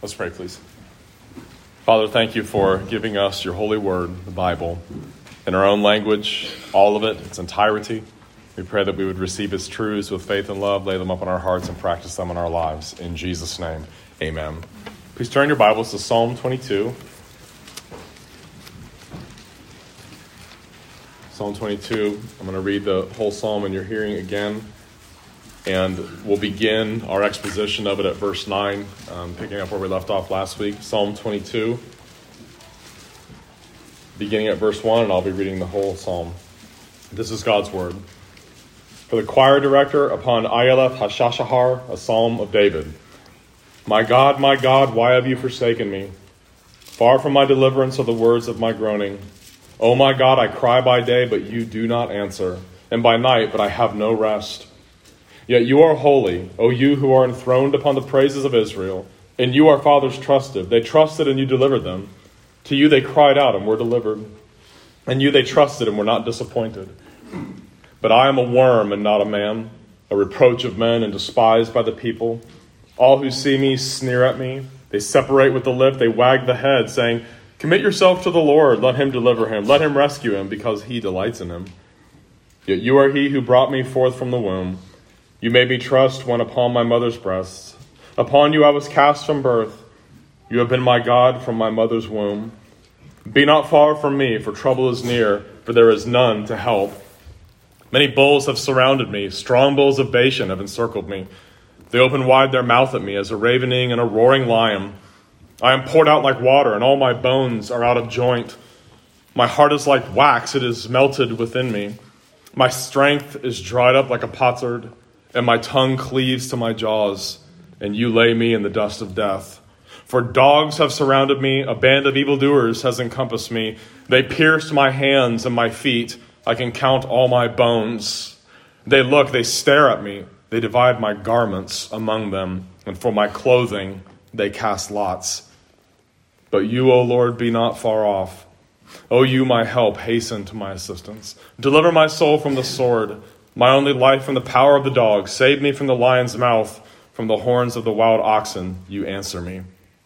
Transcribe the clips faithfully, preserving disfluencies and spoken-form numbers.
Let's pray, please. Father, thank you for giving us your holy word, the Bible, in our own language, all of it, its entirety. We pray that we would receive its truths with faith and love, lay them up in our hearts, and practice them in our lives. In Jesus' name, amen. Please turn your Bibles to Psalm twenty-two. Psalm twenty-two. I'm going to read the whole psalm in your hearing again. And we'll begin our exposition of it at verse nine, um, picking up where we left off last week. Psalm twenty-two, beginning at verse one, and I'll be reading the whole psalm. This is God's word. For the choir director upon Ayaleth Hashashahar, a psalm of David. My God, my God, why have you forsaken me? Far from my deliverance are the words of my groaning. O my God, I cry by day, but you do not answer, and by night, but I have no rest. Yet you are holy, O you who are enthroned upon the praises of Israel. And you, our fathers, trusted. They trusted and you delivered them. To you they cried out and were delivered. And you they trusted and were not disappointed. But I am a worm and not a man, a reproach of men and despised by the people. All who see me sneer at me. They separate with the lip, they wag the head, saying, Commit yourself to the Lord, let him deliver him, let him rescue him, because he delights in him. Yet you are he who brought me forth from the womb. You made me trust when upon my mother's breasts. Upon you I was cast from birth. You have been my God from my mother's womb. Be not far from me, for trouble is near, for there is none to help. Many bulls have surrounded me. Strong bulls of Bashan have encircled me. They open wide their mouth at me as a ravening and a roaring lion. I am poured out like water, and all my bones are out of joint. My heart is like wax, it is melted within me. My strength is dried up like a potsherd, and my tongue cleaves to my jaws, and you lay me in the dust of death. For dogs have surrounded me, a band of evildoers has encompassed me. They pierced my hands and my feet. I can count all my bones. They look, they stare at me. They divide my garments among them, and for my clothing they cast lots. But you, O Lord, be not far off. O you, my help, hasten to my assistance. Deliver my soul from the sword, my only life from the power of the dog. Save me from the lion's mouth, from the horns of the wild oxen. You answer me.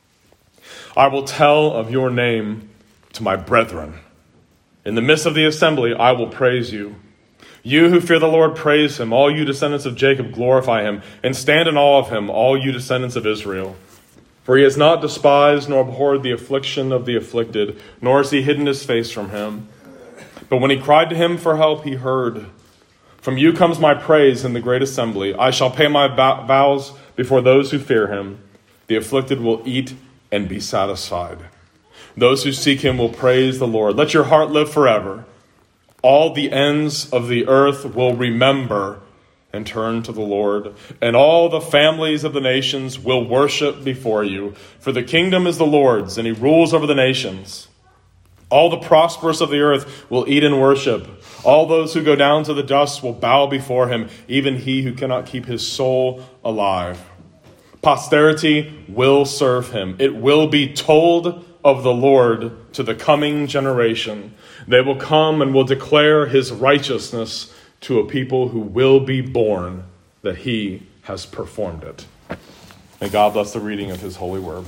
I will tell of your name to my brethren. In the midst of the assembly, I will praise you. You who fear the Lord, praise him. All you descendants of Jacob, glorify him. And stand in awe of him, all you descendants of Israel. For he has not despised nor abhorred the affliction of the afflicted, nor has he hidden his face from him. But when he cried to him for help, he heard. From you comes my praise in the great assembly. I shall pay my vows before those who fear him. The afflicted will eat and be satisfied. Those who seek him will praise the Lord. Let your heart live forever. All the ends of the earth will remember and turn to the Lord. And all the families of the nations will worship before you. For the kingdom is the Lord's, and he rules over the nations. All the prosperous of the earth will eat and worship. All those who go down to the dust will bow before him, even he who cannot keep his soul alive. Posterity will serve him. It will be told of the Lord to the coming generation. They will come and will declare his righteousness to a people who will be born, that he has performed it. May God bless the reading of his holy word.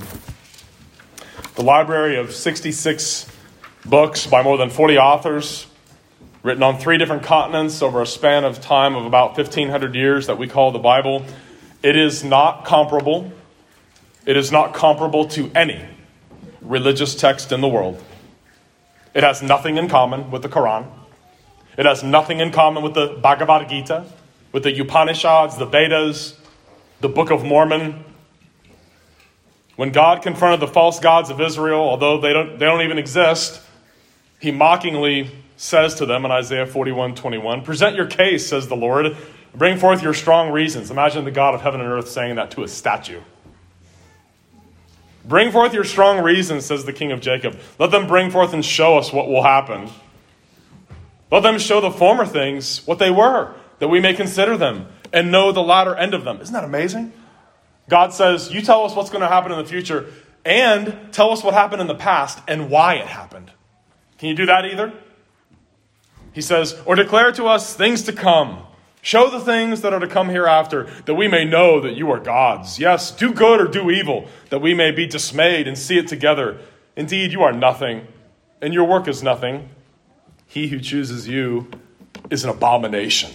The library of sixty-six books by more than forty authors, written on three different continents over a span of time of about fifteen hundred years that we call the Bible. It is not comparable. It is not comparable to any religious text in the world. It has nothing in common with the Quran. It has nothing in common with the Bhagavad Gita, with the Upanishads, the Vedas, the Book of Mormon. When God confronted the false gods of Israel, although they don't, they don't even exist, he mockingly says to them in Isaiah forty-one twenty-one, present your case, says the Lord. Bring forth your strong reasons. Imagine the God of heaven and earth saying that to a statue. Bring forth your strong reasons, says the King of Jacob. Let them bring forth and show us what will happen. Let them show the former things what they were, that we may consider them and know the latter end of them. Isn't that amazing? God says, you tell us what's going to happen in the future and tell us what happened in the past and why it happened. Can you do that either? He says, or declare to us things to come, Show the things that are to come hereafter, that we may know that you are God's. Yes, do good or do evil, that we may be dismayed and see it together. Indeed, you are nothing, and your work is nothing. He who chooses you is an abomination.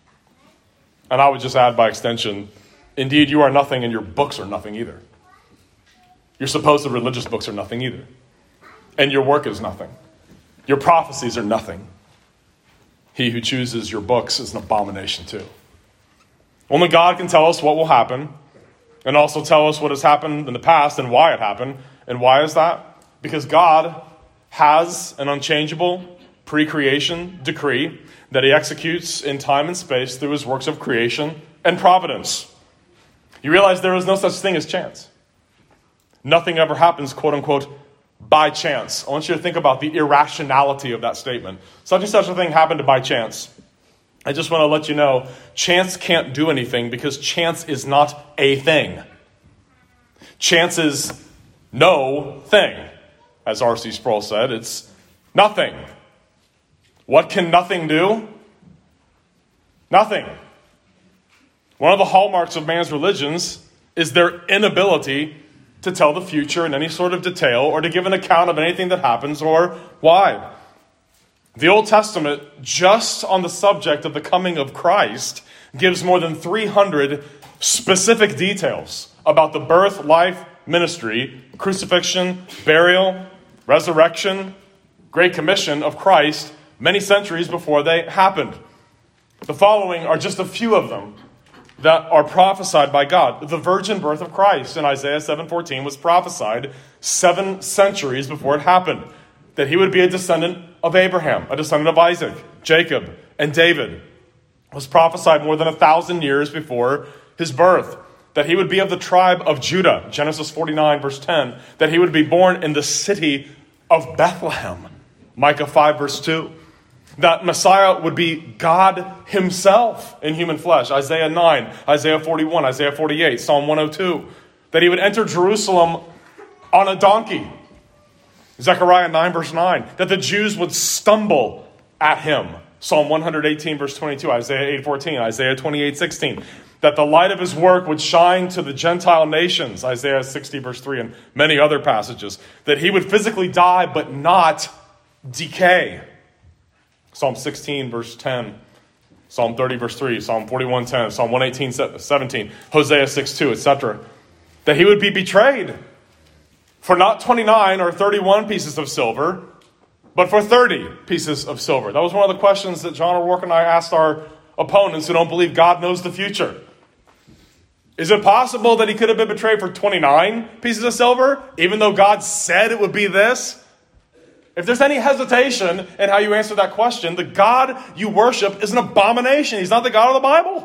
And I would just add by extension, indeed, you are nothing, and your books are nothing either. Your supposed religious books are nothing either. And your work is nothing. Your prophecies are nothing. He who chooses your books is an abomination too. Only God can tell us what will happen, and also tell us what has happened in the past and why it happened. And why is that? Because God has an unchangeable pre-creation decree that he executes in time and space through his works of creation and providence. You realize there is no such thing as chance. Nothing ever happens, quote unquote, by chance. I want you to think about the irrationality of that statement. Such and such a thing happened by chance. I just want to let you know, chance can't do anything because chance is not a thing. Chance is no thing. As R C Sproul said, it's nothing. What can nothing do? Nothing. One of the hallmarks of man's religions is their inability to tell the future in any sort of detail or to give an account of anything that happens or why. The Old Testament, just on the subject of the coming of Christ, gives more than three hundred specific details about the birth, life, ministry, crucifixion, burial, resurrection, Great Commission of Christ many centuries before they happened. The following are just a few of them that are prophesied by God. The virgin birth of Christ in Isaiah seven fourteen was prophesied seven centuries before it happened. That he would be a descendant of Abraham, a descendant of Isaac, Jacob, and David. It was prophesied more than a thousand years before his birth. That he would be of the tribe of Judah, Genesis forty-nine verse ten. That he would be born in the city of Bethlehem, Micah five verse two. That Messiah would be God himself in human flesh, Isaiah nine, Isaiah forty-one, Isaiah forty-eight, Psalm one oh two. That he would enter Jerusalem on a donkey, Zechariah nine verse nine. That the Jews would stumble at him, Psalm one eighteen verse twenty-two, Isaiah eight fourteen, Isaiah twenty-eight sixteen. That the light of his work would shine to the Gentile nations, Isaiah sixty verse three, and many other passages. That he would physically die but not decay, Psalm sixteen, verse ten, Psalm thirty, verse three, Psalm forty-one, ten, Psalm one eighteen, seventeen, Hosea six, two, et cetera. That he would be betrayed for not twenty-nine or thirty-one pieces of silver, but for thirty pieces of silver. That was one of the questions that John O'Rourke and I asked our opponents who don't believe God knows the future. Is it possible that he could have been betrayed for twenty-nine pieces of silver, even though God said it would be this? If there's any hesitation in how you answer that question, the God you worship is an abomination. He's not the God of the Bible.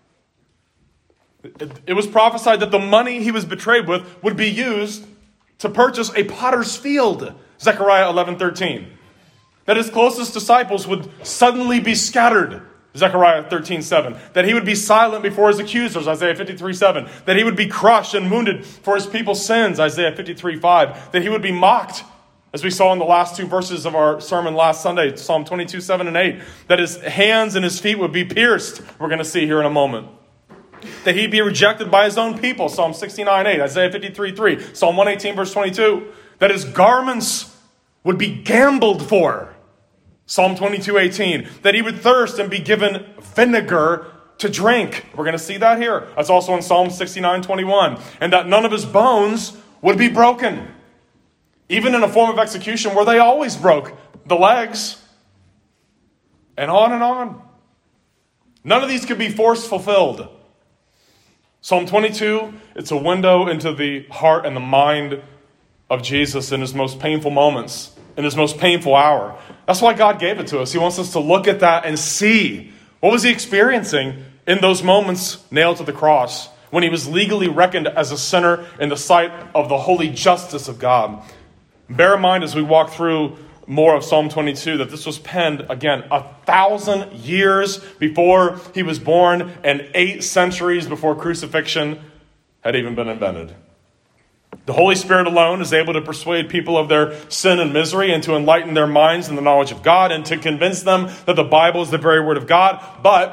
It, it was prophesied that the money he was betrayed with would be used to purchase a potter's field, Zechariah eleven thirteen. That his closest disciples would suddenly be scattered, Zechariah thirteen seven. That he would be silent before his accusers, Isaiah fifty-three seven. That he would be crushed and wounded for his people's sins, Isaiah fifty-three five. That he would be mocked, as we saw in the last two verses of our sermon last Sunday, Psalm twenty-two, seven and eight, that his hands and his feet would be pierced, we're going to see here in a moment. That he'd be rejected by his own people, Psalm sixty-nine, eight, Isaiah fifty-three, three, Psalm one eighteen, verse twenty-two. That his garments would be gambled for, Psalm twenty-two, eighteen. That he would thirst and be given vinegar to drink. We're going to see that here. That's also in Psalm sixty-nine, twenty-one. And that none of his bones would be broken. Even in a form of execution where they always broke the legs. And on and on. None of these could be force fulfilled. Psalm twenty-two, it's a window into the heart and the mind of Jesus in his most painful moments, in his most painful hour. That's why God gave it to us. He wants us to look at that and see what was he experiencing in those moments nailed to the cross when he was legally reckoned as a sinner in the sight of the holy justice of God. Bear in mind as we walk through more of Psalm twenty-two that this was penned, again, a thousand years before he was born and eight centuries before crucifixion had even been invented. The Holy Spirit alone is able to persuade people of their sin and misery and to enlighten their minds in the knowledge of God and to convince them that the Bible is the very word of God. But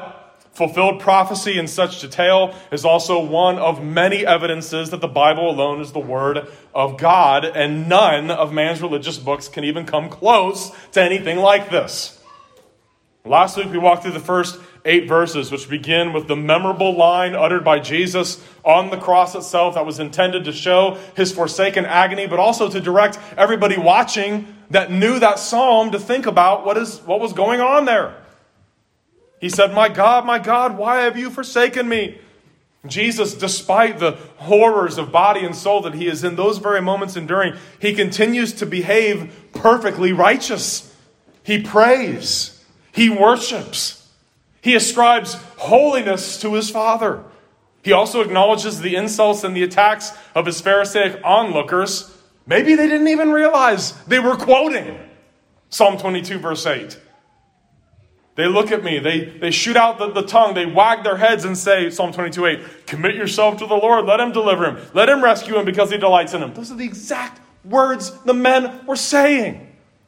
fulfilled prophecy in such detail is also one of many evidences that the Bible alone is the Word of God, and none of man's religious books can even come close to anything like this. Last week we walked through the first eight verses, which begin with the memorable line uttered by Jesus on the cross itself that was intended to show his forsaken agony, but also to direct everybody watching that knew that psalm to think about what is what was going on there. He said, "My God, my God, why have you forsaken me?" Jesus, despite the horrors of body and soul that he is in those very moments enduring, he continues to behave perfectly righteous. He prays. He worships. He ascribes holiness to his Father. He also acknowledges the insults and the attacks of his Pharisaic onlookers. Maybe they didn't even realize they were quoting Psalm twenty-two, verse eight. They look at me, they, they shoot out the, the tongue, they wag their heads and say, Psalm twenty-two, eight, "Commit yourself to the Lord, let him deliver him, let him rescue him because he delights in him." Those are the exact words the men were saying.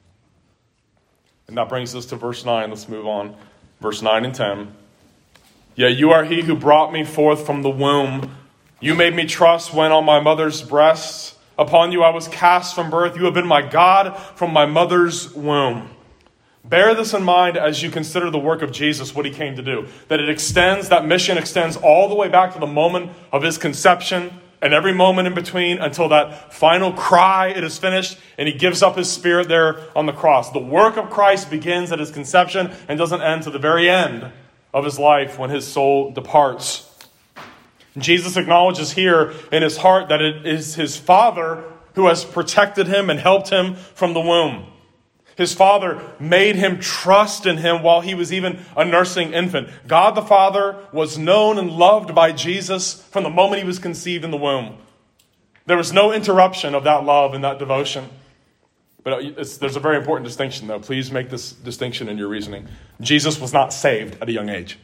And that brings us to verse nine. Let's move on. Verse nine and ten. "Yet you are he who brought me forth from the womb. You made me trust when on my mother's breasts. Upon you I was cast from birth. You have been my God from my mother's womb." Bear this in mind as you consider the work of Jesus, what he came to do. That it extends, that mission extends all the way back to the moment of his conception and every moment in between until that final cry, "It is finished," and he gives up his spirit there on the cross. The work of Christ begins at his conception and doesn't end to the very end of his life when his soul departs. Jesus acknowledges here in his heart that it is his Father who has protected him and helped him from the womb. His Father made him trust in him while he was even a nursing infant. God the Father was known and loved by Jesus from the moment he was conceived in the womb. There was no interruption of that love and that devotion. But it's, there's a very important distinction, though. Please make this distinction in your reasoning. Jesus was not saved at a young age.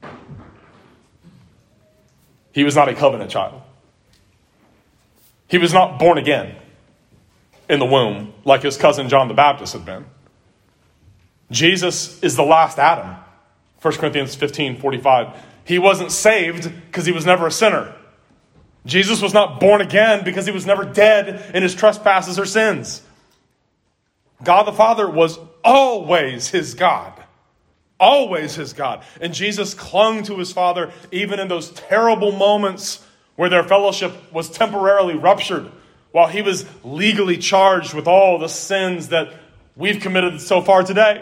He was not a covenant child. He was not born again in the womb like his cousin John the Baptist had been. Jesus is the last Adam. First Corinthians fifteen forty-five. He wasn't saved because he was never a sinner. Jesus was not born again because he was never dead in his trespasses or sins. God the Father was always his God. Always his God. And Jesus clung to his Father even in those terrible moments where their fellowship was temporarily ruptured, while he was legally charged with all the sins that we've committed so far today.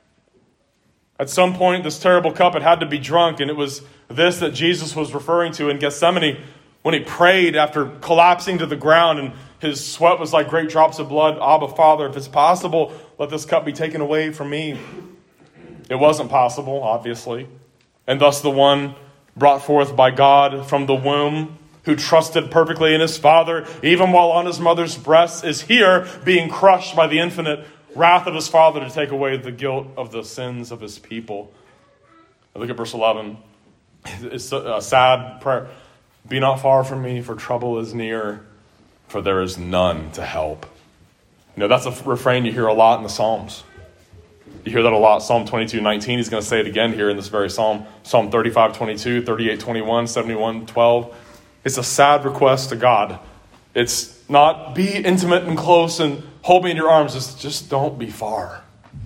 At some point, this terrible cup, it had to be drunk, and it was this that Jesus was referring to in Gethsemane when he prayed after collapsing to the ground, and his sweat was like great drops of blood. "Abba, Father, if it's possible, let this cup be taken away from me." It wasn't possible, obviously. And thus the one brought forth by God from the womb, who trusted perfectly in his Father, even while on his mother's breast, is here being crushed by the infinite wrath of his Father to take away the guilt of the sins of his people. Look at verse eleven. It's a sad prayer. "Be not far from me, for trouble is near, for there is none to help." You know, that's a refrain you hear a lot in the Psalms. You hear that a lot. Psalm twenty-two nineteen, he's going to say it again here in this very psalm. Psalm thirty-five twenty-two, thirty-eight twenty-one, seventy-one twelve. It's a sad request to God. It's not be intimate and close and hold me in your arms. It's just don't be far.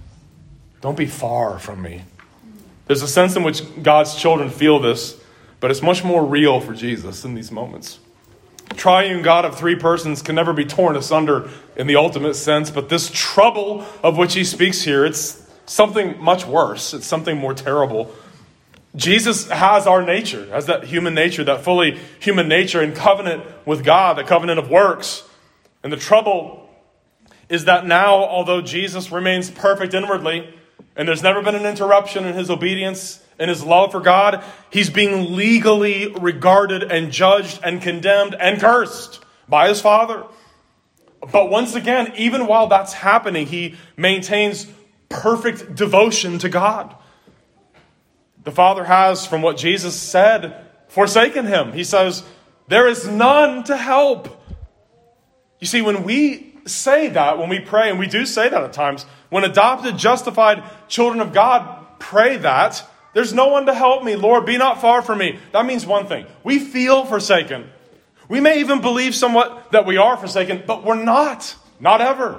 Don't be far from me. There's a sense in which God's children feel this, but it's much more real for Jesus in these moments. Triune God of three persons can never be torn asunder in the ultimate sense, but this trouble of which he speaks here, it's something much worse. It's something more terrible. Jesus has our nature, has that human nature, that fully human nature in covenant with God, the covenant of works. And the trouble is that now, although Jesus remains perfect inwardly, and there's never been an interruption in his obedience and his love for God, he's being legally regarded and judged and condemned and cursed by his Father. But once again, even while that's happening, he maintains perfect devotion to God. The Father has, from what Jesus said, forsaken him. He says, there is none to help. You see, when we say that, when we pray, and we do say that at times, when adopted, justified children of God pray that, There's no one to help me. Lord, be not far from me. That means one thing. We feel forsaken. We may even believe somewhat that we are forsaken, but we're not. Not ever.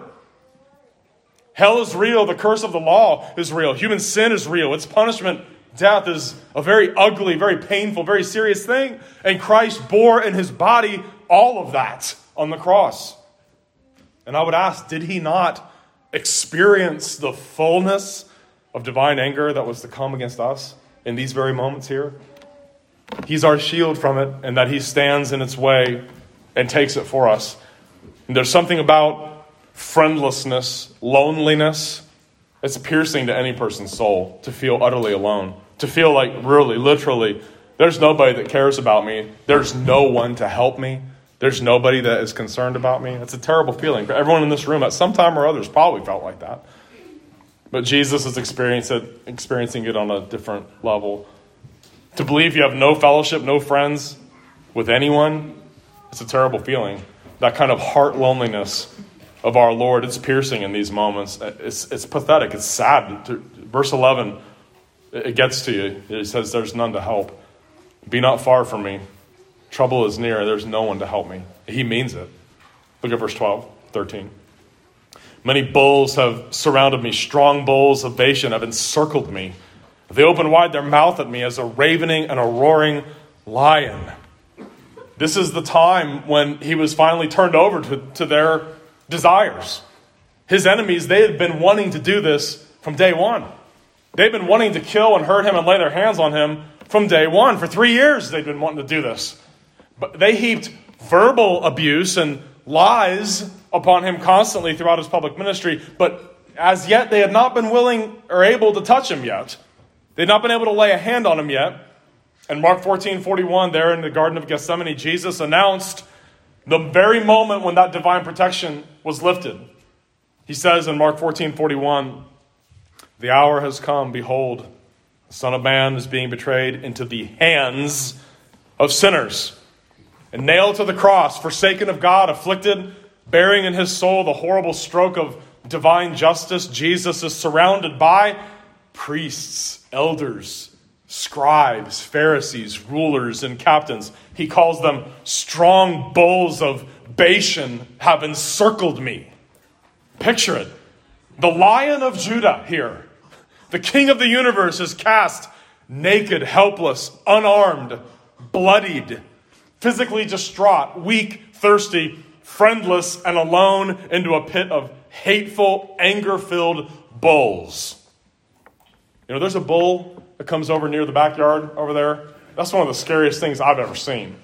Hell is real. The curse of the law is real. Human sin is real. Its punishment, death, is a very ugly, very painful, very serious thing. And Christ bore in his body all of that on the cross. And I would ask, did he not experience the fullness of divine anger that was to come against us in these very moments here? He's our shield from it, and that he stands in its way and takes it for us. And there's something about friendlessness, loneliness. It's piercing to any person's soul to feel utterly alone, to feel like really, literally, there's nobody that cares about me. There's no one to help me. There's nobody that is concerned about me. It's a terrible feeling. Everyone in this room at some time or others probably felt like that. But Jesus is experiencing it, experiencing it on a different level. To believe you have no fellowship, no friends with anyone, it's a terrible feeling. That kind of heart loneliness of our Lord, it's piercing in these moments. It's, it's pathetic. It's sad. Verse eleven, it gets to you. It says, there's none to help. Be not far from me. Trouble is near. There's no one to help me. He means it. Look at verse twelve, thirteen. Many bulls have surrounded me. Strong bulls of Bashan have encircled me. They open wide their mouth at me as a ravening and a roaring lion. This is the time when he was finally turned over to, to their desires. His enemies, they had been wanting to do this from day one. They've been wanting to kill and hurt him and lay their hands on him from day one. For three years they've been wanting to do this. But they heaped verbal abuse and lies upon him constantly throughout his public ministry. But as yet they had not been willing or able to touch him yet. They'd not been able to lay a hand on him yet. And Mark fourteen forty-one, there in the Garden of Gethsemane, Jesus announced the very moment when that divine protection was lifted. He says in Mark fourteen forty-one, the hour has come, behold, the Son of Man is being betrayed into the hands of sinners and nailed to the cross, forsaken of God, afflicted, bearing in his soul the horrible stroke of divine justice. Jesus is surrounded by priests, elders, scribes, Pharisees, rulers, and captains. He calls them strong bulls of Bashan have encircled me. Picture it. The Lion of Judah here, the King of the universe, is cast naked, helpless, unarmed, bloodied, physically distraught, weak, thirsty, friendless, and alone into a pit of hateful, anger-filled bulls. You know, there's a bull that comes over near the backyard over there. That's one of the scariest things I've ever seen.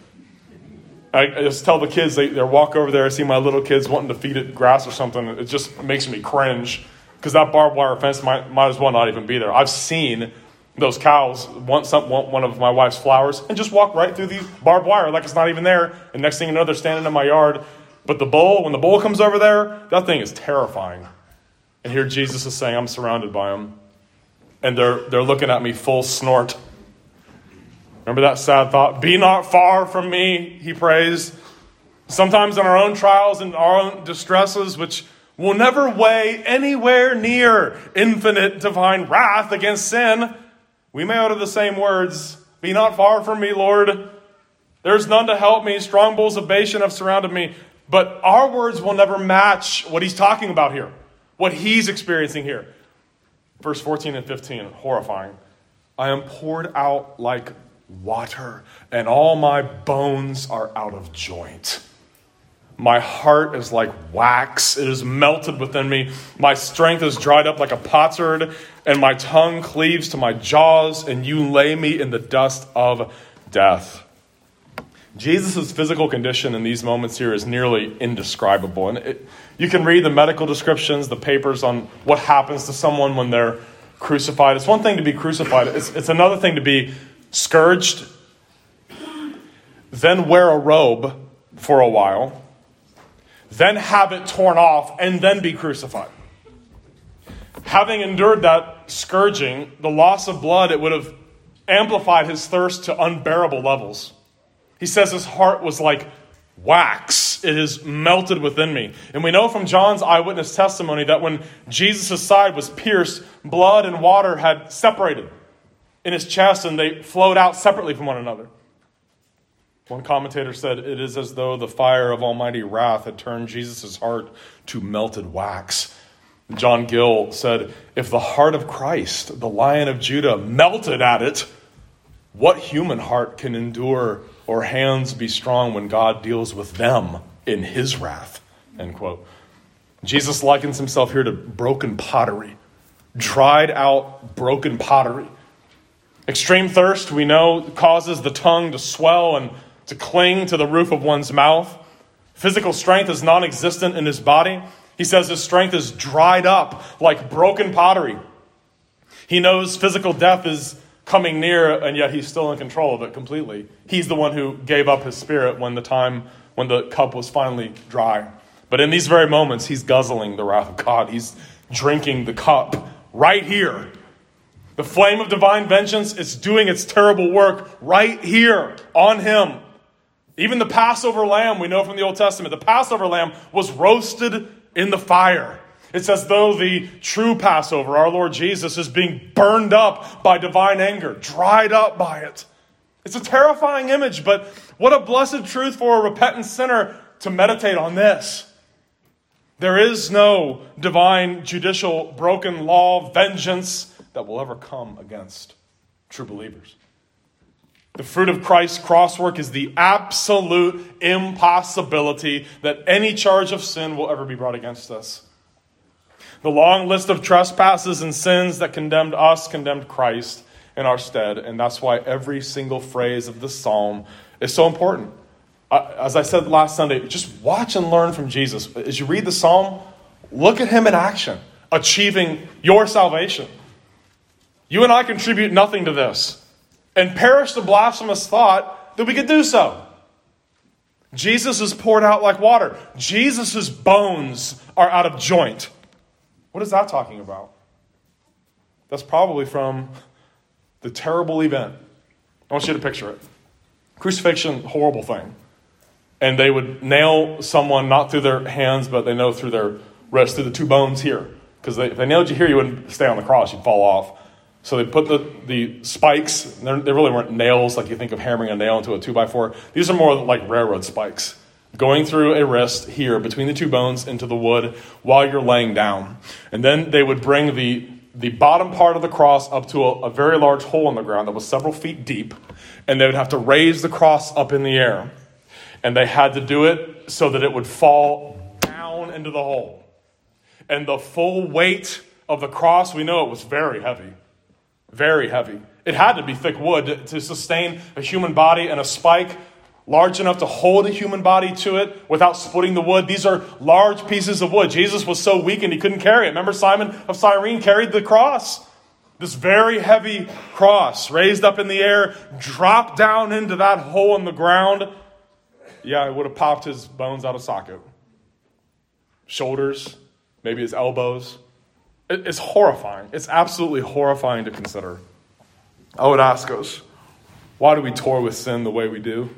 I, I just tell the kids, they, they walk over there, I see my little kids wanting to feed it grass or something. It just makes me cringe because that barbed wire fence might, might as well not even be there. I've seen those cows want, some, want one of my wife's flowers and just walk right through the barbed wire like it's not even there. And next thing you know, they're standing in my yard. But the bull, when the bull comes over there, that thing is terrifying. And here Jesus is saying, I'm surrounded by them. And they're they're looking at me full snort. Remember that sad thought? Be not far from me, he prays. Sometimes in our own trials and our own distresses, which will never weigh anywhere near infinite divine wrath against sin, we may utter the same words. Be not far from me, Lord. There's none to help me. Strong bulls of Bashan have surrounded me. But our words will never match what he's talking about here, what he's experiencing here. Verse fourteen and fifteen, horrifying. I am poured out like water, and all my bones are out of joint. My heart is like wax. It is melted within me. My strength is dried up like a potsherd, and my tongue cleaves to my jaws, and you lay me in the dust of death. Jesus' physical condition in these moments here is nearly indescribable. And it, you can read the medical descriptions, the papers on what happens to someone when they're crucified. It's one thing to be crucified. It's, it's another thing to be scourged, then wear a robe for a while, then have it torn off, and then be crucified. Having endured that scourging, the loss of blood, it would have amplified his thirst to unbearable levels. He says his heart was like wax. It is melted within me. And we know from John's eyewitness testimony that when Jesus' side was pierced, blood and water had separated. in his chest, and they flowed out separately from one another. One commentator said, it is as though the fire of almighty wrath had turned Jesus' heart to melted wax. John Gill said, if the heart of Christ, the Lion of Judah, melted at it, what human heart can endure or hands be strong when God deals with them in his wrath? End quote. Jesus likens himself here to broken pottery, dried out broken pottery. Extreme thirst, we know, causes the tongue to swell and to cling to the roof of one's mouth. Physical strength is non-existent in his body. He says his strength is dried up like broken pottery. He knows physical death is coming near, and yet he's still in control of it completely. He's the one who gave up his spirit when the time, when the cup was finally dry. But in these very moments, he's guzzling the wrath of God. He's drinking the cup right here. The flame of divine vengeance is doing its terrible work right here on him. Even the Passover lamb, we know from the Old Testament, the Passover lamb was roasted in the fire. It's as though the true Passover, our Lord Jesus, is being burned up by divine anger, dried up by it. It's a terrifying image, but what a blessed truth for a repentant sinner to meditate on this. There is no divine, judicial, broken law, vengeance that will ever come against true believers. The fruit of Christ's cross work is the absolute impossibility that any charge of sin will ever be brought against us. The long list of trespasses and sins that condemned us condemned Christ in our stead. And that's why every single phrase of this psalm is so important. As I said last Sunday, just watch and learn from Jesus. As you read the psalm, look at him in action, achieving your salvation. You and I contribute nothing to this. And perish the blasphemous thought that we could do so. Jesus is poured out like water. Jesus' bones are out of joint. What is that talking about? That's probably from the terrible event. I want you to picture it. Crucifixion, horrible thing. And they would nail someone not through their hands, but they nail through their wrists, through the two bones here. Because if they nailed you here, you wouldn't stay on the cross. You'd fall off. So they put the, the spikes. They really weren't nails like you think of hammering a nail into a two by four. These are more like railroad spikes. Going through a wrist here between the two bones into the wood while you're laying down. And then they would bring the, the bottom part of the cross up to a, a very large hole in the ground that was several feet deep. And they would have to raise the cross up in the air. And they had to do it so that it would fall down into the hole. And the full weight of the cross, we know it was very heavy. Very heavy. It had to be thick wood to, to sustain a human body, and a spike large enough to hold a human body to it without splitting the wood. These are large pieces of wood. Jesus was so weakened he couldn't carry it. Remember, Simon of Cyrene carried the cross. This very heavy cross raised up in the air, dropped down into that hole in the ground. Yeah, it would have popped his bones out of socket. Shoulders, maybe his elbows. It, it's horrifying. It's absolutely horrifying to consider. I would ask us, why do we toy with sin the way we do?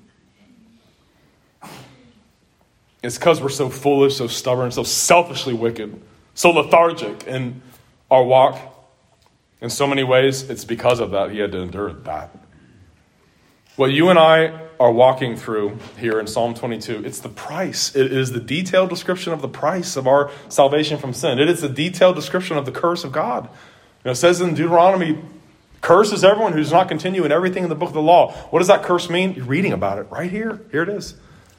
It's because we're so foolish, so stubborn, so selfishly wicked, so lethargic in our walk. In so many ways, it's because of that he had to endure that. What you and I are walking through here in Psalm twenty-two, it's the price. It is the detailed description of the price of our salvation from sin. It is the detailed description of the curse of God. You know, it says in Deuteronomy, curses everyone who does not continue in everything in the book of the law. What does that curse mean? You're reading about it right here. Here it is.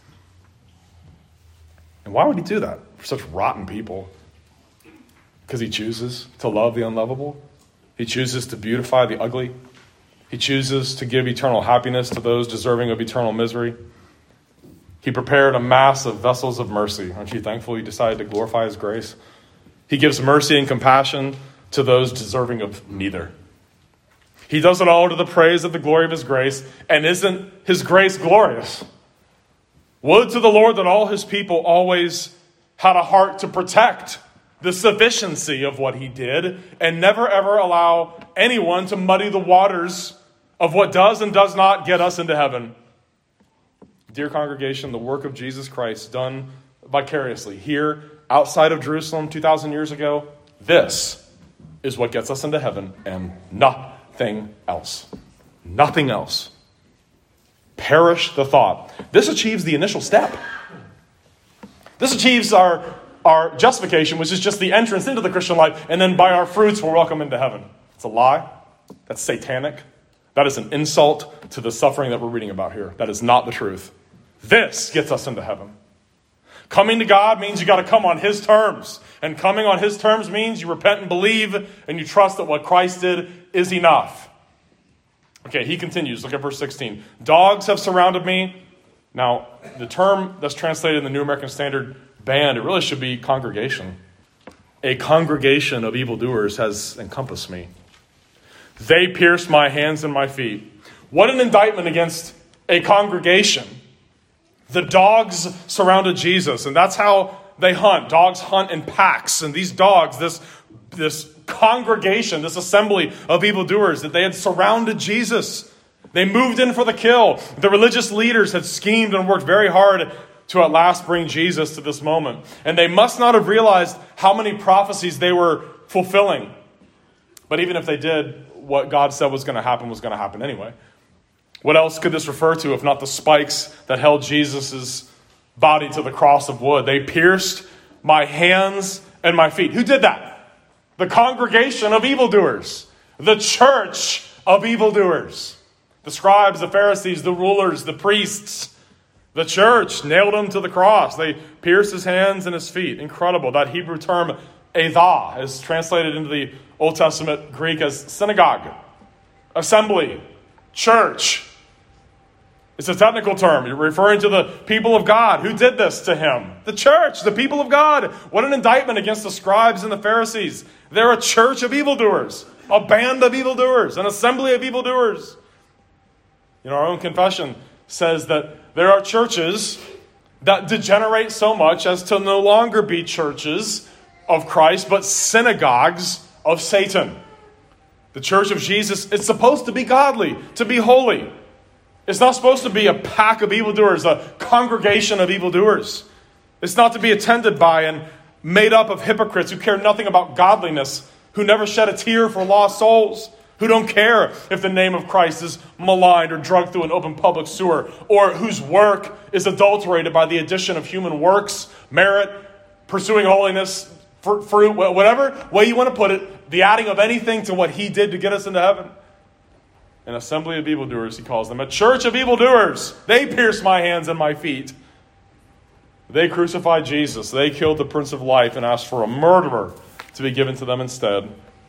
And why would he do that for such rotten people? Because he chooses to love the unlovable. He chooses to beautify the ugly. He chooses to give eternal happiness to those deserving of eternal misery. He prepared a mass of vessels of mercy. Aren't you thankful he decided to glorify his grace? He gives mercy and compassion to those deserving of neither. He does it all to the praise of the glory of his grace. And isn't his grace glorious? Would to the Lord that all his people always had a heart to protect the sufficiency of what he did and never ever allow anyone to muddy the waters of what does and does not get us into heaven. Dear congregation, the work of Jesus Christ done vicariously here outside of Jerusalem two thousand years ago, this is what gets us into heaven and nothing nothing else. Nothing else. Perish the thought. This achieves the initial step. This achieves our, our justification, which is just the entrance into the Christian life, and then by our fruits we're welcome into heaven. It's a lie. That's satanic. That is an insult to the suffering that we're reading about here. That is not the truth. This gets us into heaven. Coming to God means you got to come on his terms. And coming on his terms means you repent and believe and you trust that what Christ did is enough. Okay, he continues. Look at verse sixteen. Dogs have surrounded me. Now, the term that's translated in the New American Standard, band, it really should be congregation. A congregation of evildoers has encompassed me. They pierced my hands and my feet. What an indictment against a congregation. The dogs surrounded Jesus, and that's how they hunt. Dogs hunt in packs, and these dogs, this, this congregation, this assembly of evildoers, that they had surrounded Jesus. They moved in for the kill. The religious leaders had schemed and worked very hard to at last bring Jesus to this moment. And they must not have realized how many prophecies they were fulfilling. But even if they did, what God said was going to happen was going to happen anyway. What else could this refer to if not the spikes that held Jesus' body to the cross of wood? They pierced my hands and my feet. Who did that? The congregation of evildoers. The church of evildoers. The scribes, the Pharisees, the rulers, the priests. The church nailed him to the cross. They pierced his hands and his feet. Incredible. That Hebrew term, edah, is translated into the Old Testament Greek as synagogue, assembly, church. It's a technical term. You're referring to the people of God. Who did this to him? The church, the people of God. What an indictment against the scribes and the Pharisees. They're a church of evildoers, a band of evildoers, an assembly of evildoers. You know, our own confession says that there are churches that degenerate so much as to no longer be churches of Christ, but synagogues of Satan. The church of Jesus is supposed to be godly, to be holy. It's not supposed to be a pack of evildoers, a congregation of evildoers. It's not to be attended by and made up of hypocrites who care nothing about godliness, who never shed a tear for lost souls, who don't care if the name of Christ is maligned or drugged through an open public sewer, or whose work is adulterated by the addition of human works, merit, pursuing holiness, fruit, whatever way you want to put it, the adding of anything to what he did to get us into heaven. An assembly of evildoers, he calls them. A church of evildoers. They pierced my hands and my feet. They crucified Jesus. They killed the Prince of Life and asked for a murderer to be given to them instead.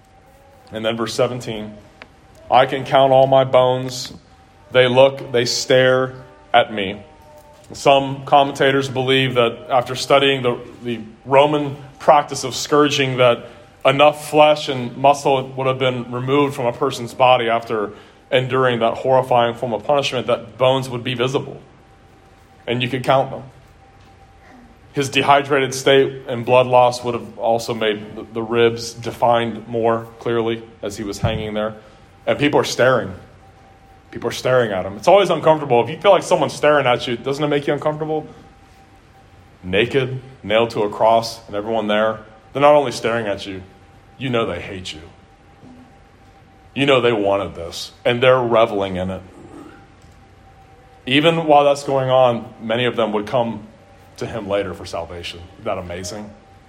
And then verse seventeen. I can count all my bones. They look, they stare at me. Some commentators believe that after studying the, the Roman practice of scourging, that enough flesh and muscle would have been removed from a person's body after enduring that horrifying form of punishment, that bones would be visible. And you could count them. His dehydrated state and blood loss would have also made the, the ribs defined more clearly as he was hanging there. And people are staring. People are staring at him. It's always uncomfortable. If you feel like someone's staring at you, doesn't it make you uncomfortable? Naked, nailed to a cross, and everyone there, they're not only staring at you, you know they hate you. You know they wanted this, and they're reveling in it. Even while that's going on, many of them would come to him later for salvation. Isn't that amazing?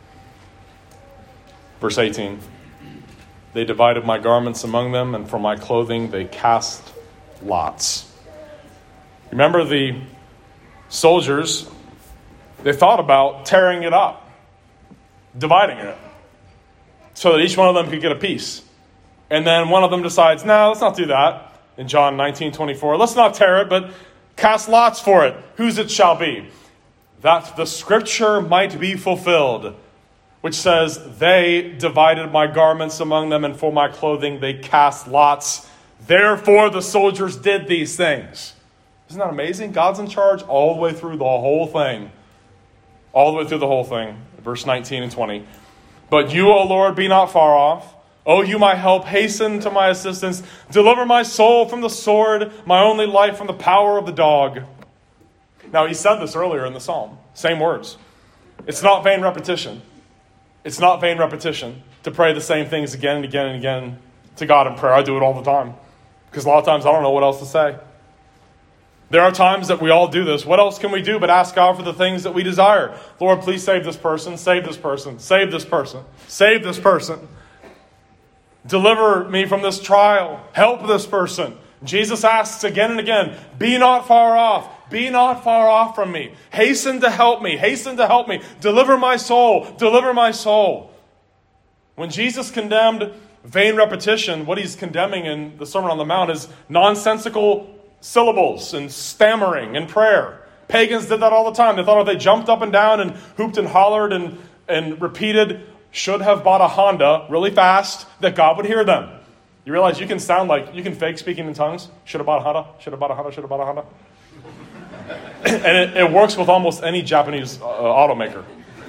Verse eighteen. They divided my garments among them, and for my clothing they cast lots. Remember, the soldiers, they thought about tearing it up, dividing it, so that each one of them could get a piece. And then one of them decides, no, let's not do that. In John nineteen twenty-four, let's not tear it, but cast lots for it, whose it shall be, that the scripture might be fulfilled, which says, they divided my garments among them, and for my clothing they cast lots. Therefore the soldiers did these things. Isn't that amazing? God's in charge all the way through the whole thing. All the way through the whole thing. Verse nineteen and twenty. But you, O Lord, be not far off. O you, my help, hasten to my assistance. Deliver my soul from the sword, my only life from the power of the dog. Now, he said this earlier in the psalm. Same words. It's not vain repetition. It's not vain repetition to pray the same things again and again and again to God in prayer. I do it all the time because a lot of times I don't know what else to say. There are times that we all do this. What else can we do but ask God for the things that we desire? Lord, please save this person, save this person, save this person, save this person. Deliver me from this trial. Help this person. Jesus asks again and again, be not far off. Be not far off from me. Hasten to help me. Hasten to help me. Deliver my soul. Deliver my soul. When Jesus condemned vain repetition, what he's condemning in the Sermon on the Mount is nonsensical syllables and stammering in prayer. Pagans did that all the time. They thought if they jumped up and down and hooped and hollered and, and repeated, should have bought a Honda really fast, that God would hear them. You realize you can sound like, you can fake speaking in tongues. Should have bought a Honda, should have bought a Honda, should have bought a Honda. And it, it works with almost any Japanese uh, automaker.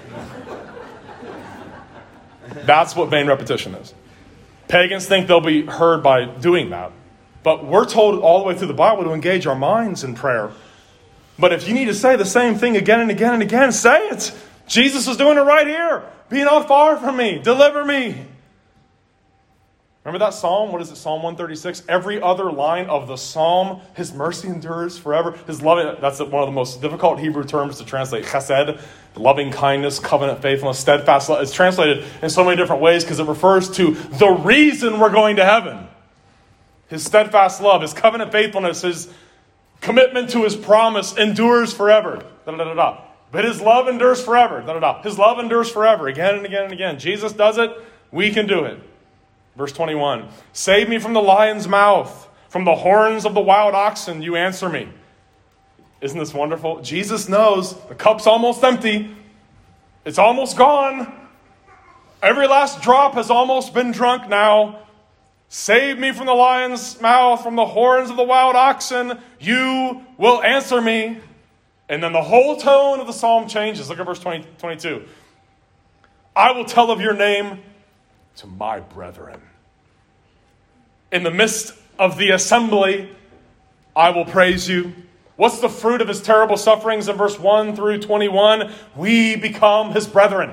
That's what vain repetition is. Pagans think they'll be heard by doing that. But we're told all the way through the Bible to engage our minds in prayer. But if you need to say the same thing again and again and again, say it. Jesus is doing it right here. Be not far from me. Deliver me. Remember that psalm? What is it? Psalm one thirty-six. Every other line of the psalm, his mercy endures forever. His love, that's one of the most difficult Hebrew terms to translate. Chesed, loving kindness, covenant faithfulness, steadfast love. It's translated in so many different ways because it refers to the reason we're going to heaven. His steadfast love, his covenant faithfulness, his commitment to his promise endures forever. Da, da, da, da. But his love endures forever. Da, da, da. His love endures forever. Again and again and again. Jesus does it. We can do it. Verse twenty-one. Save me from the lion's mouth. From the horns of the wild oxen, you answer me. Isn't this wonderful? Jesus knows the cup's almost empty. It's almost gone. Every last drop has almost been drunk now. Save me from the lion's mouth, from the horns of the wild oxen. You will answer me. And then the whole tone of the psalm changes. Look at verse twenty, twenty-two. I will tell of your name to my brethren. In the midst of the assembly, I will praise you. What's the fruit of his terrible sufferings in verse one through twenty-one? We become his brethren.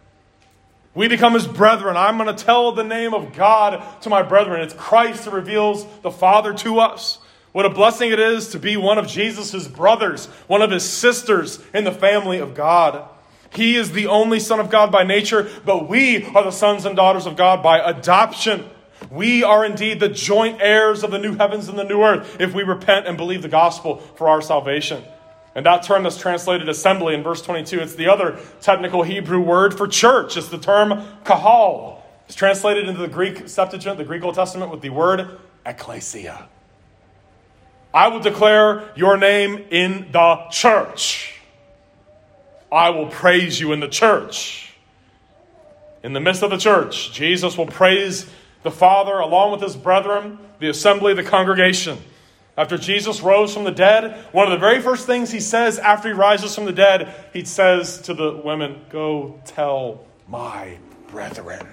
We become his brethren. I'm going to tell the name of God to my brethren. It's Christ who reveals the Father to us. What a blessing it is to be one of Jesus' brothers, one of his sisters in the family of God. He is the only Son of God by nature, but we are the sons and daughters of God by adoption. We are indeed the joint heirs of the new heavens and the new earth if we repent and believe the gospel for our salvation. And that term that's translated assembly in verse twenty-two, it's the other technical Hebrew word for church. It's the term kahal. It's translated into the Greek Septuagint, the Greek Old Testament, with the word ecclesia. I will declare your name in the church. I will praise you in the church. In the midst of the church, Jesus will praise the Father along with his brethren, the assembly, the congregation. After Jesus rose from the dead, one of the very first things he says after he rises from the dead, he says to the women, go tell my brethren.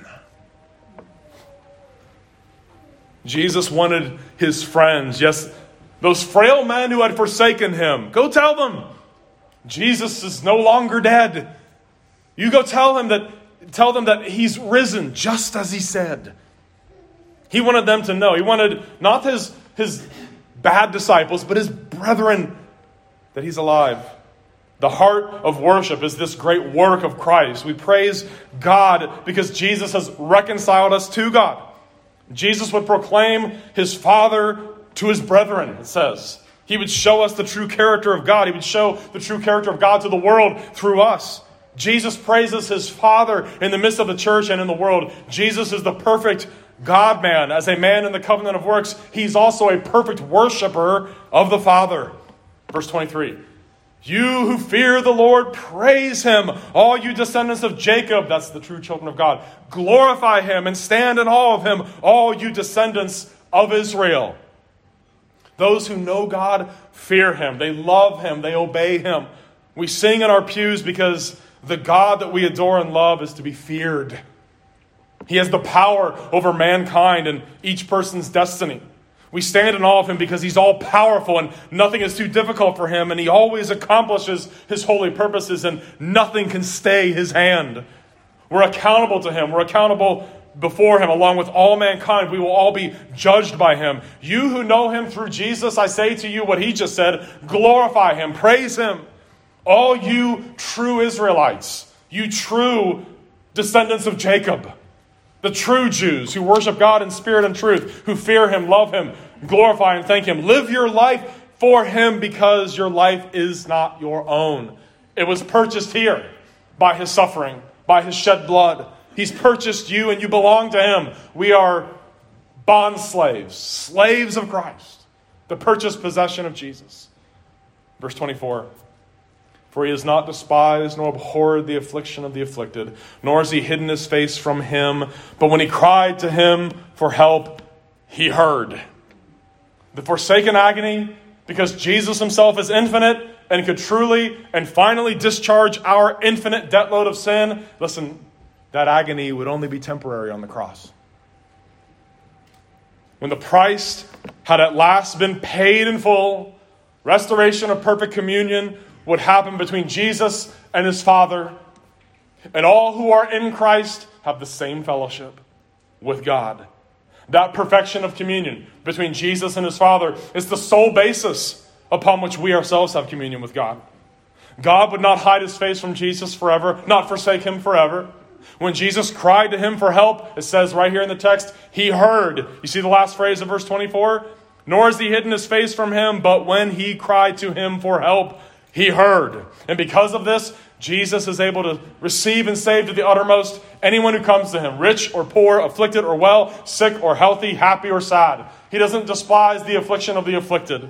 Jesus wanted his friends, yes, those frail men who had forsaken him, go tell them Jesus is no longer dead. You go tell him that, tell them that he's risen just as he said. He wanted them to know. He wanted not his, his bad disciples, but his brethren, that he's alive. The heart of worship is this great work of Christ. We praise God because Jesus has reconciled us to God. Jesus would proclaim his Father to his brethren, it says. He would show us the true character of God. He would show the true character of God to the world through us. Jesus praises his Father in the midst of the church and in the world. Jesus is the perfect God-man. As a man in the covenant of works, he's also a perfect worshiper of the Father. Verse twenty-three. You who fear the Lord, praise him. All you descendants of Jacob, that's the true children of God, glorify him and stand in awe of him, all you descendants of Israel. Those who know God fear him. They love him. They obey him. We sing in our pews because the God that we adore and love is to be feared. He has the power over mankind and each person's destiny. We stand in awe of him because he's all powerful and nothing is too difficult for him, and he always accomplishes his holy purposes and nothing can stay his hand. We're accountable to him. We're accountable before him along with all mankind. We will all be judged by him. You who know him through Jesus, I say to you what he just said, glorify him, praise him. All you true Israelites, you true descendants of Jacob, the true Jews who worship God in spirit and truth, who fear him, love him, glorify and thank him. Live your life for him because your life is not your own. It was purchased here by his suffering, by his shed blood. He's purchased you and you belong to him. We are bond slaves, slaves of Christ, the purchased possession of Jesus. Verse twenty-four. For he has not despised nor abhorred the affliction of the afflicted, nor has he hidden his face from him. But when he cried to him for help, he heard. The forsaken agony, because Jesus himself is infinite and could truly and finally discharge our infinite debt load of sin. Listen, that agony would only be temporary on the cross. When the price had at last been paid in full, restoration of perfect communion would happen between Jesus and his Father. And all who are in Christ have the same fellowship with God. That perfection of communion between Jesus and his Father is the sole basis upon which we ourselves have communion with God. God would not hide his face from Jesus forever, not forsake him forever. When Jesus cried to him for help, it says right here in the text, he heard. You see the last phrase of verse twenty-four? Nor has he hidden his face from him, but when he cried to him for help, he heard. And because of this, Jesus is able to receive and save to the uttermost anyone who comes to him, rich or poor, afflicted or well, sick or healthy, happy or sad. He doesn't despise the affliction of the afflicted.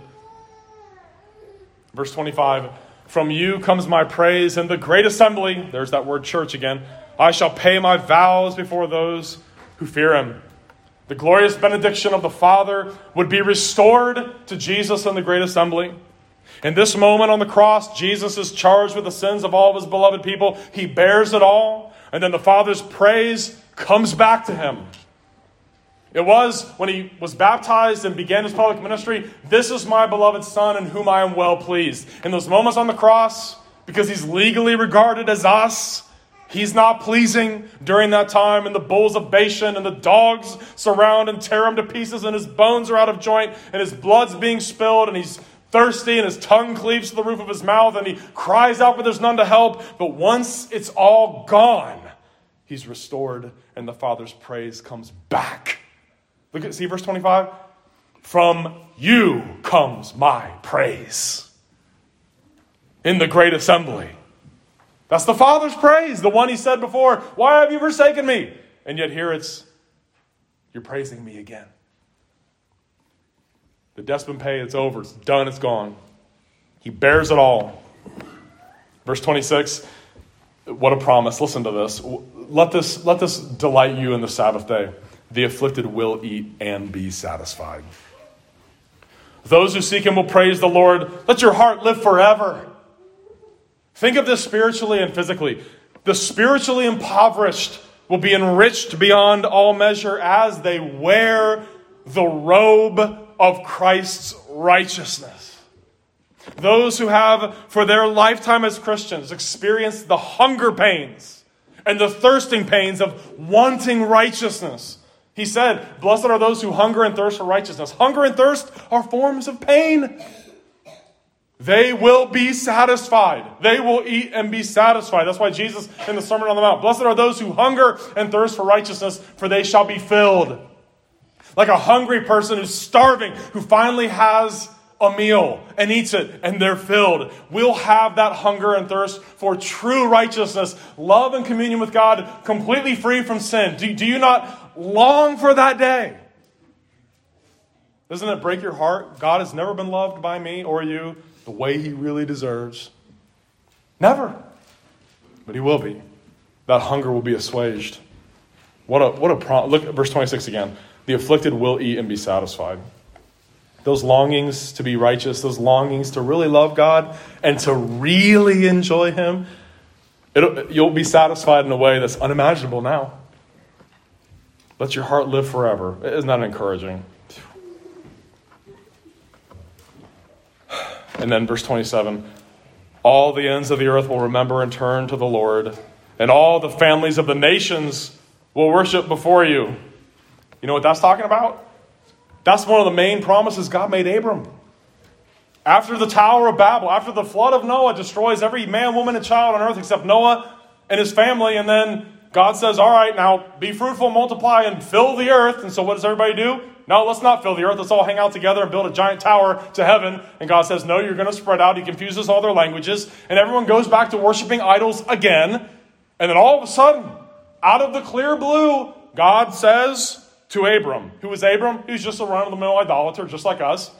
Verse twenty-five, from you comes my praise in the great assembly. There's that word church again. I shall pay my vows before those who fear him. The glorious benediction of the Father would be restored to Jesus in the great assembly. In this moment on the cross, Jesus is charged with the sins of all of his beloved people. He bears it all. And then the Father's praise comes back to him. It was when he was baptized and began his public ministry, this is my beloved Son in whom I am well pleased. In those moments on the cross, because he's legally regarded as us, he's not pleasing during that time. And the bulls of Bashan and the dogs surround and tear him to pieces. And his bones are out of joint. And his blood's being spilled. And he's thirsty and his tongue cleaves to the roof of his mouth. And he cries out, but there's none to help. But once it's all gone, he's restored. And the Father's praise comes back. Look at, see verse twenty-five? From you comes my praise in the great assembly. That's the Father's praise, the one he said before, why have you forsaken me? And yet here it's, you're praising me again. The debt's been paid, it's over, it's done, it's gone. He bears it all. Verse twenty-six, what a promise. Listen to this. Let this, let this delight you in the Sabbath day. The afflicted will eat and be satisfied. Those who seek him will praise the Lord. Let your heart live forever. Think of this spiritually and physically. The spiritually impoverished will be enriched beyond all measure as they wear the robe of Christ's righteousness. Those who have, for their lifetime as Christians, experienced the hunger pains and the thirsting pains of wanting righteousness. He said, blessed are those who hunger and thirst for righteousness. Hunger and thirst are forms of pain. They will be satisfied. They will eat and be satisfied. That's why Jesus in the Sermon on the Mount, blessed are those who hunger and thirst for righteousness, for they shall be filled. Like a hungry person who's starving, who finally has a meal and eats it, and they're filled. We'll have that hunger and thirst for true righteousness, love and communion with God, completely free from sin. Do, do you not long for that day? Doesn't it break your heart? God has never been loved by me or you the way he really deserves. Never. But he will be. That hunger will be assuaged. What a what a prom- look at verse twenty-six again. The afflicted will eat and be satisfied. Those longings to be righteous, those longings to really love God and to really enjoy him, it'll, you'll be satisfied in a way that's unimaginable now. Let your heart live forever. Isn't that encouraging? And then verse twenty-seven, all the ends of the earth will remember and turn to the Lord, and all the families of the nations will worship before you. You know what that's talking about? That's one of the main promises God made Abram. After the Tower of Babel, after the flood of Noah destroys every man, woman, and child on earth except Noah and his family, and then God says, all right, now be fruitful, multiply, and fill the earth. And so what does everybody do? No, let's not fill the earth. Let's all hang out together and build a giant tower to heaven. And God says, no, you're going to spread out. He confuses all their languages. And everyone goes back to worshiping idols again. And then all of a sudden, out of the clear blue, God says to Abram, who is Abram? He's just a run-of-the-mill idolater, just like us.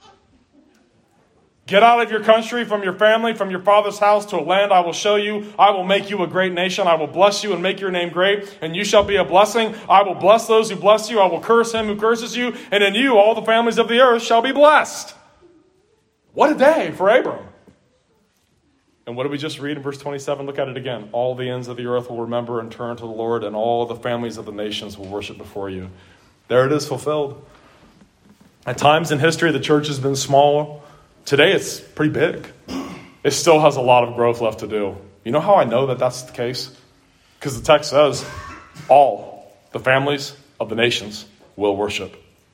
Get out of your country, from your family, from your father's house to a land I will show you. I will make you a great nation. I will bless you and make your name great, and you shall be a blessing. I will bless those who bless you. I will curse him who curses you, and in you all the families of the earth shall be blessed. What a day for Abram. And what did we just read in verse twenty-seven? Look at it again. All the ends of the earth will remember and turn to the Lord, and all the families of the nations will worship before you. There it is, fulfilled. At times in history, the church has been small. Today, it's pretty big. It still has a lot of growth left to do. You know how I know that that's the case? Because the text says, all the families of the nations will worship.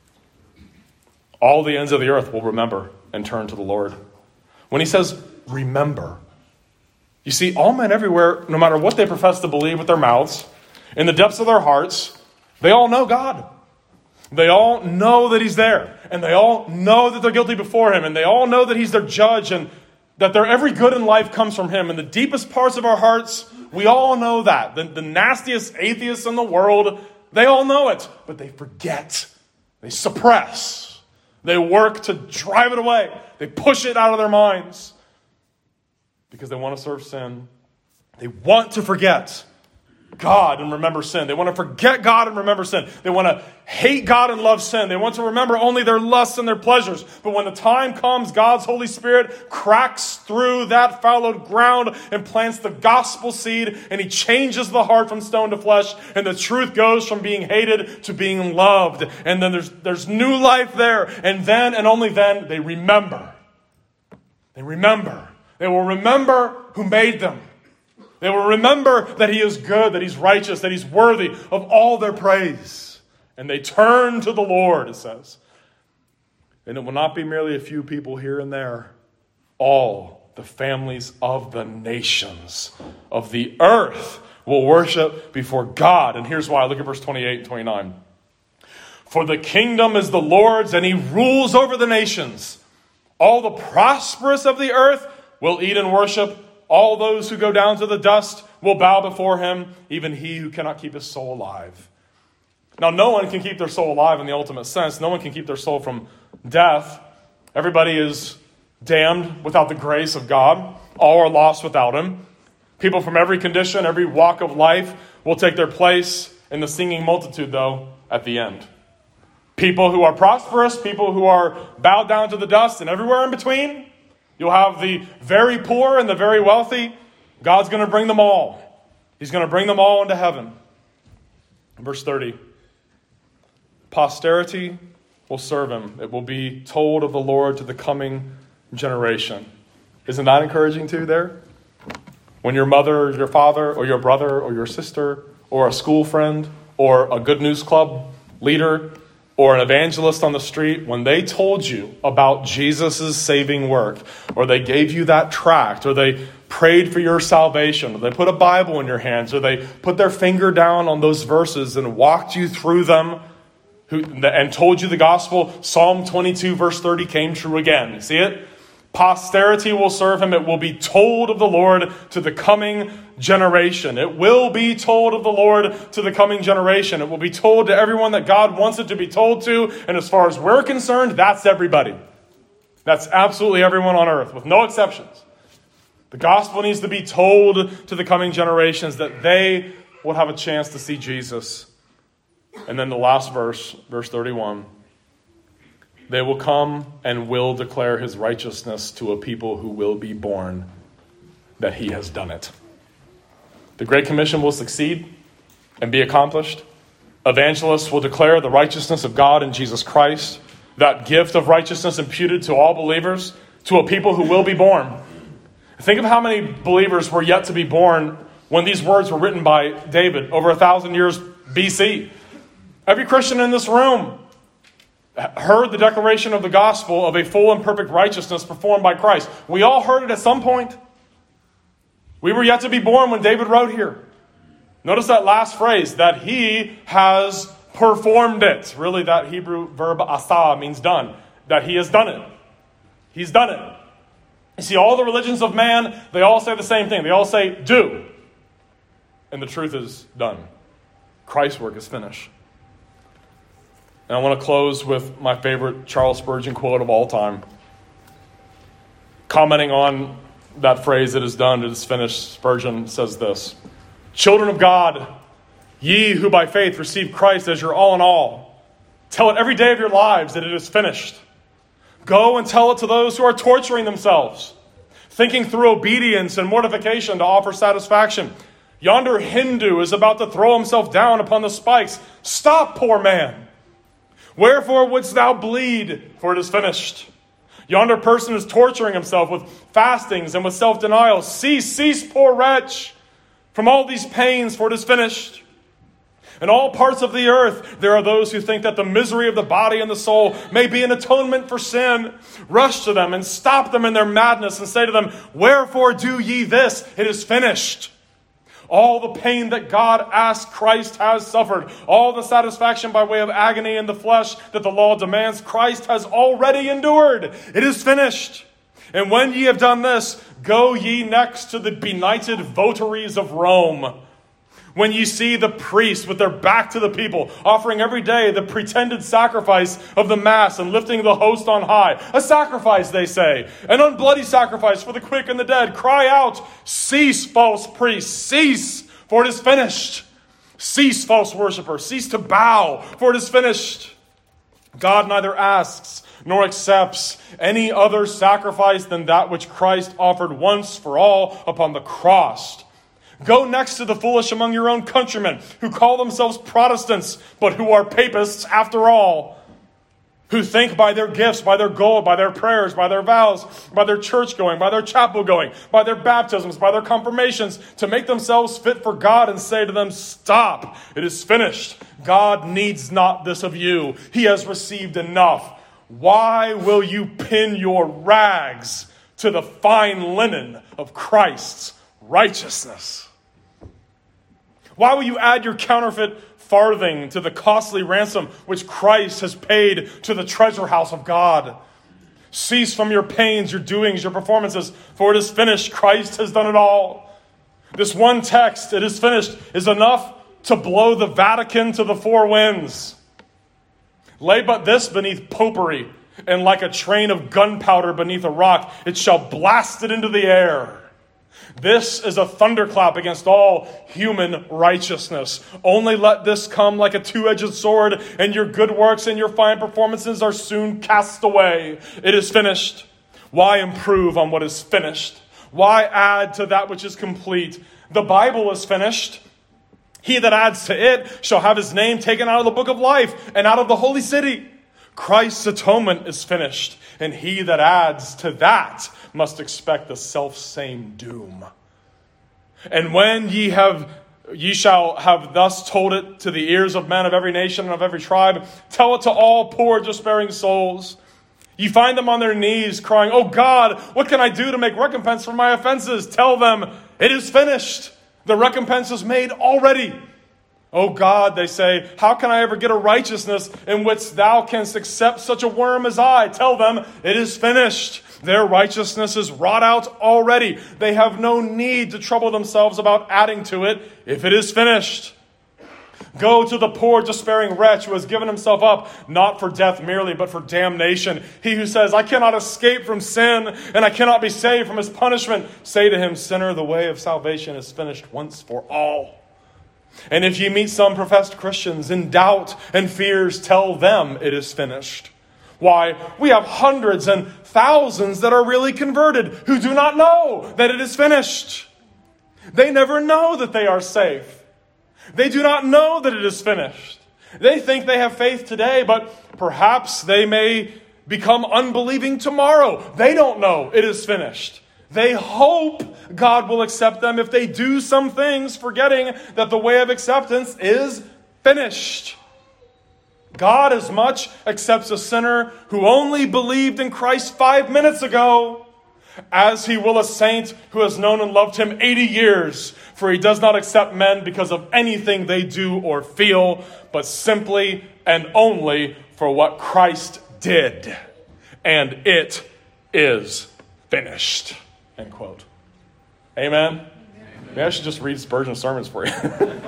All the ends of the earth will remember and turn to the Lord. When he says, remember, you see, all men everywhere, no matter what they profess to believe with their mouths, in the depths of their hearts, they all know God. They all know that he's there. And they all know that they're guilty before him. And they all know that he's their judge and that their every good in life comes from him. In the deepest parts of our hearts, we all know that. The, the nastiest atheists in the world, they all know it. But they forget. They suppress. They work to drive it away. They push it out of their minds. Because they want to serve sin. They want to forget God and remember sin. They want to forget God and remember sin. They want to hate God and love sin. They want to remember only their lusts and their pleasures. But when the time comes, God's Holy Spirit cracks through that fallowed ground and plants the gospel seed, and he changes the heart from stone to flesh, and the truth goes from being hated to being loved. And then there's, there's new life there. And then and only then they remember. They remember. They will remember who made them. They will remember that he is good, that he's righteous, that he's worthy of all their praise. And they turn to the Lord, it says. And it will not be merely a few people here and there. All the families of the nations of the earth will worship before God. And here's why. Look at verse twenty-eight and twenty-nine. For the kingdom is the Lord's, and he rules over the nations. All the prosperous of the earth will eat and worship. All those who go down to the dust will bow before him, even he who cannot keep his soul alive. Now, no one can keep their soul alive in the ultimate sense. No one can keep their soul from death. Everybody is damned without the grace of God. All are lost without him. People from every condition, every walk of life will take their place in the singing multitude, though, at the end. People who are prosperous, people who are bowed down to the dust, and everywhere in between. You'll have the very poor and the very wealthy. God's going to bring them all. He's going to bring them all into heaven. Verse thirty. Posterity will serve him. It will be told of the Lord to the coming generation. Isn't that encouraging too there? When your mother or your father or your brother or your sister or a school friend or a Good News Club leader or an evangelist on the street, when they told you about Jesus' saving work, or they gave you that tract, or they prayed for your salvation, or they put a Bible in your hands, or they put their finger down on those verses and walked you through them, who, and told you the gospel, Psalm twenty-two verse thirty came true again. See it? Posterity will serve him. It will be told of the Lord to the coming generation. It will be told of the Lord to the coming generation. It will be told to everyone that God wants it to be told to. And as far as we're concerned, that's everybody. That's absolutely everyone on earth, with no exceptions. The gospel needs to be told to the coming generations that they will have a chance to see Jesus. And then the last verse, verse thirty-one. They will come and will declare his righteousness to a people who will be born, that he has done it. The Great Commission will succeed and be accomplished. Evangelists will declare the righteousness of God in Jesus Christ, that gift of righteousness imputed to all believers, to a people who will be born. Think of how many believers were yet to be born when these words were written by David over a thousand years B C. Every Christian in this room heard the declaration of the gospel of a full and perfect righteousness performed by Christ. We all heard it at some point. We were yet to be born when David wrote here. Notice that last phrase, that he has performed it. Really, that Hebrew verb asa means done. That he has done it. He's done it. You see, all the religions of man, they all say the same thing. They all say, do. And the truth is done. Christ's work is finished. And I want to close with my favorite Charles Spurgeon quote of all time. Commenting on that phrase, it is done, it is finished, Spurgeon says this: "Children of God, ye who by faith receive Christ as your all in all, tell it every day of your lives that it is finished. Go and tell it to those who are torturing themselves, thinking through obedience and mortification to offer satisfaction. Yonder Hindu is about to throw himself down upon the spikes. Stop, poor man. Wherefore wouldst thou bleed? For it is finished. Yonder person is torturing himself with fastings and with self-denial. Cease, cease, poor wretch, from all these pains, for it is finished. In all parts of the earth, there are those who think that the misery of the body and the soul may be an atonement for sin. Rush to them and stop them in their madness and say to them, wherefore do ye this? It is finished. All the pain that God asked Christ has suffered. All the satisfaction by way of agony in the flesh that the law demands, Christ has already endured. It is finished. And when ye have done this, go ye next to the benighted votaries of Rome. When ye see the priests with their back to the people, offering every day the pretended sacrifice of the Mass and lifting the host on high. A sacrifice, they say, an unbloody sacrifice for the quick and the dead. Cry out, cease, false priests, cease, for it is finished. Cease, false worshiper, cease to bow, for it is finished. God neither asks nor accepts any other sacrifice than that which Christ offered once for all upon the cross. Go next to the foolish among your own countrymen who call themselves Protestants, but who are papists after all, who think by their gifts, by their gold, by their prayers, by their vows, by their church going, by their chapel going, by their baptisms, by their confirmations, to make themselves fit for God and say to them, stop, it is finished. God needs not this of you. He has received enough. Why will you pin your rags to the fine linen of Christ's righteousness? Why will you add your counterfeit farthing to the costly ransom which Christ has paid to the treasure house of God? Cease from your pains, your doings, your performances, for it is finished. Christ has done it all. This one text, it is finished, is enough to blow the Vatican to the four winds. Lay but this beneath popery, and like a train of gunpowder beneath a rock, it shall blast it into the air. This is a thunderclap against all human righteousness. Only let this come like a two-edged sword, and your good works and your fine performances are soon cast away. It is finished. Why improve on what is finished? Why add to that which is complete? The Bible is finished. He that adds to it shall have his name taken out of the book of life and out of the holy city. Christ's atonement is finished, and he that adds to that must expect the self-same doom. And when ye have ye shall have thus told it to the ears of men of every nation and of every tribe, tell it to all poor despairing souls. You find them on their knees crying, oh God, what can I do to make recompense for my offenses? Tell them, it is finished. The recompense is made already. Oh God, they say, how can I ever get a righteousness in which thou canst accept such a worm as I? Tell them, it is finished. Their righteousness is wrought out already. They have no need to trouble themselves about adding to it if it is finished. Go to the poor despairing wretch who has given himself up, not for death merely, but for damnation. He who says, I cannot escape from sin, and I cannot be saved from his punishment. Say to him, sinner, the way of salvation is finished once for all. And if ye meet some professed Christians in doubt and fears, tell them it is finished. Why, we have hundreds and thousands that are really converted who do not know that it is finished. They never know that they are safe. They do not know that it is finished. They think they have faith today, but perhaps they may become unbelieving tomorrow. They don't know it is finished. They hope God will accept them if they do some things, forgetting that the way of acceptance is finished. God as much accepts a sinner who only believed in Christ five minutes ago as he will a saint who has known and loved him eighty years. For he does not accept men because of anything they do or feel, but simply and only for what Christ did. And it is finished. End quote. Amen? Amen. Maybe I should just read Spurgeon's sermons for you.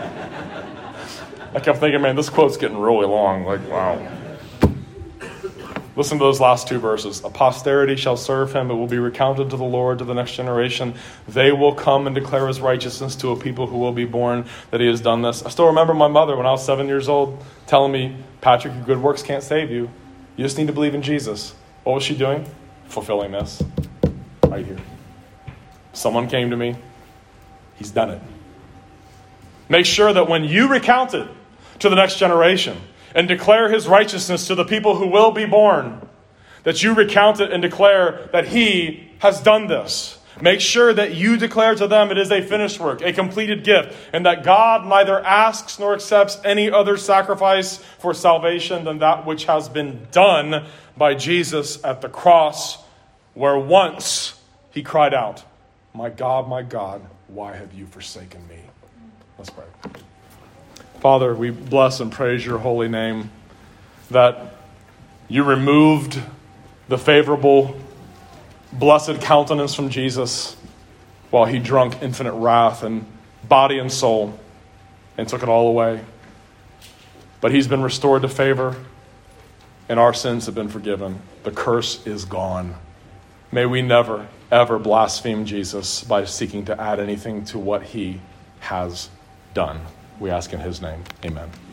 I kept thinking, man, this quote's getting really long. Like, wow. Listen to those last two verses. A posterity shall serve him. It will be recounted to the Lord, to the next generation. They will come and declare his righteousness to a people who will be born, that he has done this. I still remember my mother when I was seven years old telling me, Patrick, your good works can't save you. You just need to believe in Jesus. What was she doing? Fulfilling this. Right here. Someone came to me. He's done it. Make sure that when you recount it to the next generation and declare his righteousness to the people who will be born, that you recount it and declare that he has done this. Make sure that you declare to them it is a finished work, a completed gift, and that God neither asks nor accepts any other sacrifice for salvation than that which has been done by Jesus at the cross, where once he cried out, "My God, my God, why have you forsaken me?" Let's pray. Father, we bless and praise your holy name that you removed the favorable, blessed countenance from Jesus while he drunk infinite wrath and body and soul and took it all away. But he's been restored to favor and our sins have been forgiven. The curse is gone. May we never, ever blaspheme Jesus by seeking to add anything to what he has done. We ask in his name. Amen.